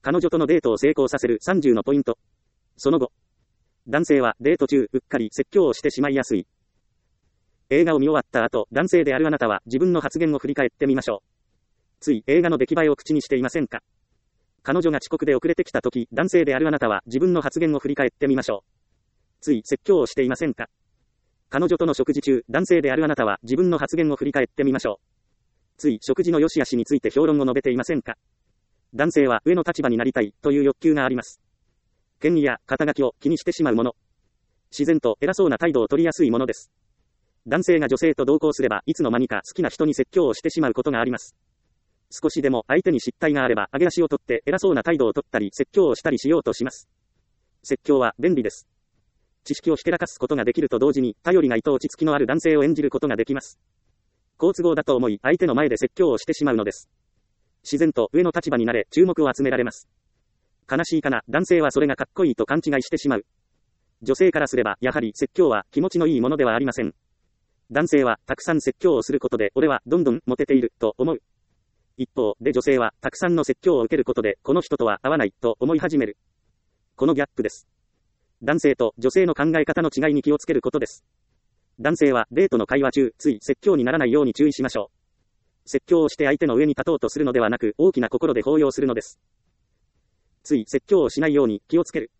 彼女とのデートを成功させる30のポイント。その後。男性はデート中、うっかり説教をしてしまいやすい。映画を見終わった後、男性であるあなたは自分の発言を振り返ってみましょう。つい映画の出来栄えを口にしていませんか？彼女が遅刻で遅れてきた時、男性であるあなたは自分の発言を振り返ってみましょう。つい説教をしていませんか？彼女との食事中、男性であるあなたは自分の発言を振り返ってみましょう。つい食事の良し悪しについて評論を述べていませんか？男性は上の立場になりたいという欲求があります。権威や肩書きを気にしてしまうもの。自然と偉そうな態度を取りやすいものです。男性が女性と同行すればいつの間にか好きな人に説教をしてしまうことがあります。少しでも相手に失態があれば上げ足を取って偉そうな態度を取ったり説教をしたりしようとします。説教は便利です。知識をひけらかすことができると同時に頼りがいと落ち着きのある男性を演じることができます。好都合だと思い相手の前で説教をしてしまうのです。自然と上の立場になれ注目を集められます。悲しいかな、男性はそれがかっこいいと勘違いしてしまう。女性からすればやはり説教は気持ちのいいものではありません。男性はたくさん説教をすることで俺はどんどんモテていると思う。一方で女性はたくさんの説教を受けることでこの人とは合わないと思い始める。このギャップです。男性と女性の考え方の違いに気をつけることです。男性はデートの会話中、つい説教にならないように注意しましょう。説教をして相手の上に立とうとするのではなく大きな心で抱擁するのです。つい説教をしないように気をつける。